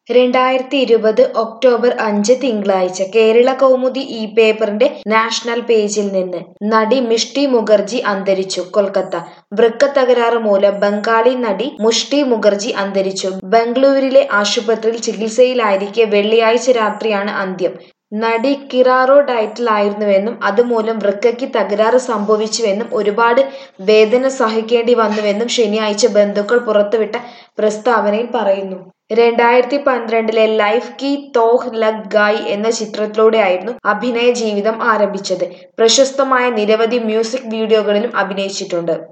2020 October 5 തിങ്കളാഴ്ച കേരള കൗമുദി ഈ പേപ്പറിന്റെ നാഷണൽ പേജിൽ നിന്ന് നടി മിഷ്ടി മുഖർജി അന്തരിച്ചു. കൊൽക്കത്ത. വൃക്ക തകരാറ് മൂലം ബംഗാളി നടി മുഷ്ടി മുഖർജി അന്തരിച്ചു. ബംഗളൂരുവിലെ ആശുപത്രിയിൽ ചികിത്സയിലായിരിക്കെ വെള്ളിയാഴ്ച രാത്രിയാണ് അന്ത്യം. നടി കിറാറോ ഡയറ്റിലായിരുന്നുവെന്നും അതുമൂലം വൃക്കയ്ക്ക് തകരാറ് സംഭവിച്ചുവെന്നും ഒരുപാട് വേദന സഹിക്കേണ്ടി വന്നുവെന്നും ശനിയാഴ്ച ബന്ധുക്കൾ പുറത്തുവിട്ട പ്രസ്താവനയിൽ പറയുന്നു. 2012 ലൈഫ് കി തോഹ് ലഗ് ഗായി എന്ന ചിത്രത്തിലൂടെയായിരുന്നു അഭിനയ ജീവിതം ആരംഭിച്ചത്. പ്രശസ്തമായ നിരവധി മ്യൂസിക് വീഡിയോകളിലും അഭിനയിച്ചിട്ടുണ്ട്.